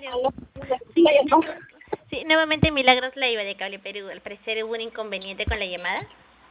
gracias. Aló, Sí, la llamó. sí, nuevamente Milagros Leiva de Cable Perú. Al parecer hubo un inconveniente con la llamada.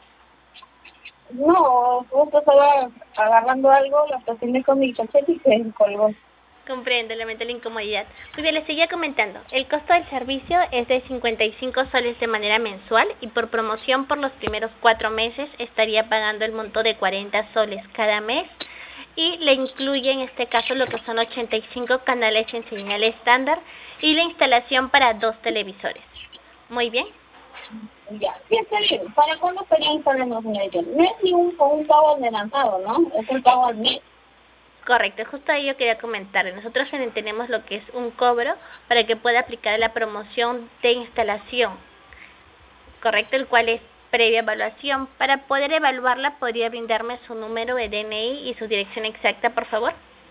No, justo estaba agarrando algo, lo presioné con mi cachete y se colgó. Comprendo, lamento la incomodidad. Muy bien, les seguía comentando. El costo del servicio es de 55 soles de manera mensual y por promoción por los primeros 4 meses estaría pagando el monto de 40 soles cada mes y le incluye en este caso lo que son 85 canales en señal estándar y la instalación para 2 televisores. Muy bien. Ya, sí, está bien. ¿Para cuándo estaría instalando, señorita? No es ni un pago adelantado, ¿no? Es un pago al mes. Correcto, justo ahí yo quería comentarle. Nosotros tenemos lo que es un cobro para que pueda aplicar la promoción de instalación, correcto, el cual es previa evaluación. Para poder evaluarla, ¿podría brindarme su número de DNI y su dirección exacta, por favor?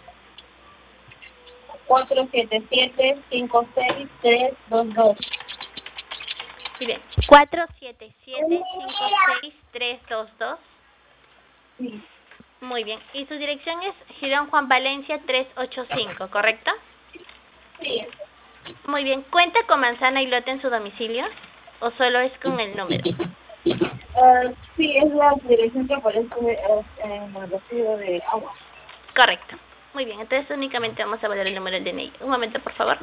477-56322. Muy bien, 477-56322. Sí, Muy bien, y su dirección es Girón Juan Valencia 385, ¿correcto? sí. Muy bien, ¿cuenta con manzana y lote en su domicilio o solo es con el número? Sí, es la dirección que aparece en el recibo de agua. Correcto. Muy bien, entonces únicamente vamos a evaluar el número del DNI. Un momento, por favor.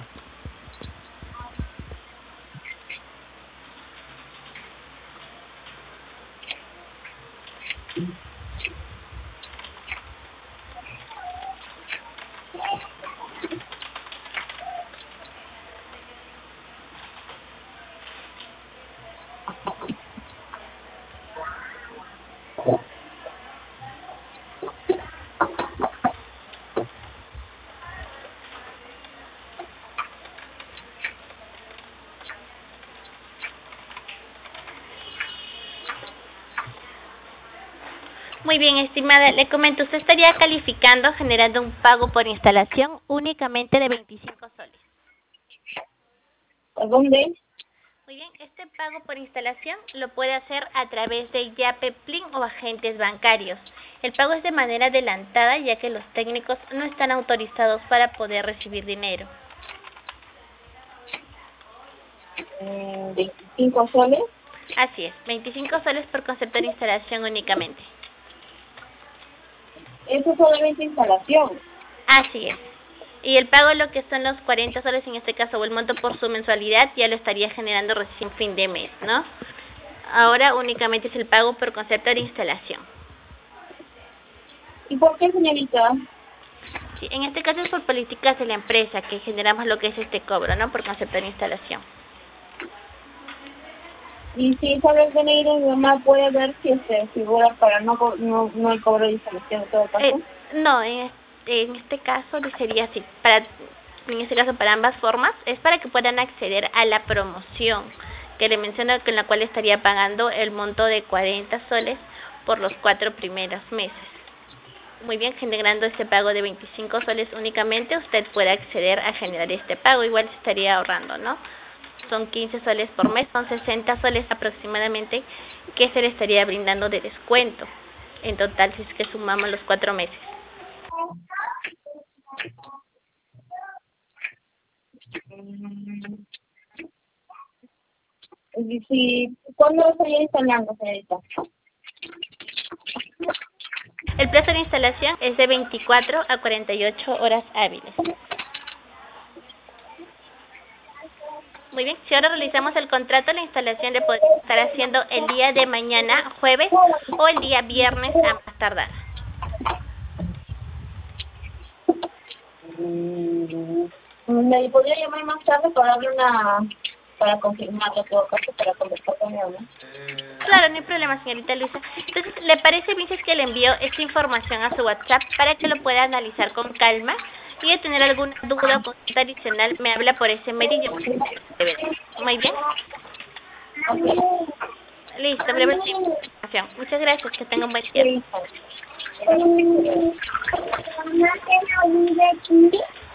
Muy bien, estimada, le comento, usted estaría calificando generando un pago por instalación únicamente de 25 soles. ¿A dónde? Muy bien, este pago por instalación lo puede hacer a través de Yape, Plin o agentes bancarios. El pago es de manera adelantada ya que los técnicos no están autorizados para poder recibir dinero. 25 soles. Así es, 25 soles por concepto de instalación únicamente. Eso es solamente instalación. Así es. Y el pago, lo que son los 40 soles en este caso, o el monto por su mensualidad, ya lo estaría generando recién fin de mes, ¿no? Ahora únicamente es el pago por concepto de instalación. ¿Y por qué, señorita? Sí, en este caso es por políticas de la empresa que generamos lo que es este cobro, ¿no? Por concepto de instalación. Y si sabe el DNI de mi mamá, puede ver si figura para no el cobro de instalación en todo caso. No, en este caso sería así, en este caso para ambas formas, es para que puedan acceder a la promoción que le menciono, con la cual estaría pagando el monto de 40 soles por los 4 primeros meses. Muy bien, generando este pago de 25 soles únicamente, usted puede acceder a generar este pago, igual se estaría ahorrando, ¿no? Son 15 soles por mes, son 60 soles aproximadamente que se le estaría brindando de descuento. En total, si es que sumamos los 4 meses. Y si, ¿cuándo lo estaría instalando, señorita? El plazo de instalación es de 24 a 48 horas hábiles. Muy bien, si ahora realizamos el contrato, la instalación le podría estar haciendo el día de mañana, jueves, o el día viernes a más tardar. ¿Me podría llamar más tarde para darle para confirmarlo todo caso, para conversar con mi mamá? Claro, no hay problema, señorita Luisa. Entonces, ¿le parece bien si es que le envío esta información a su WhatsApp para que lo pueda analizar con calma? Y de tener alguna duda o consulta adicional, me habla por ese medio y yo Muy bien. Listo, breve información. Muchas gracias, que tenga un buen día. Sí. Mamá, ¿te lo olvidé aquí?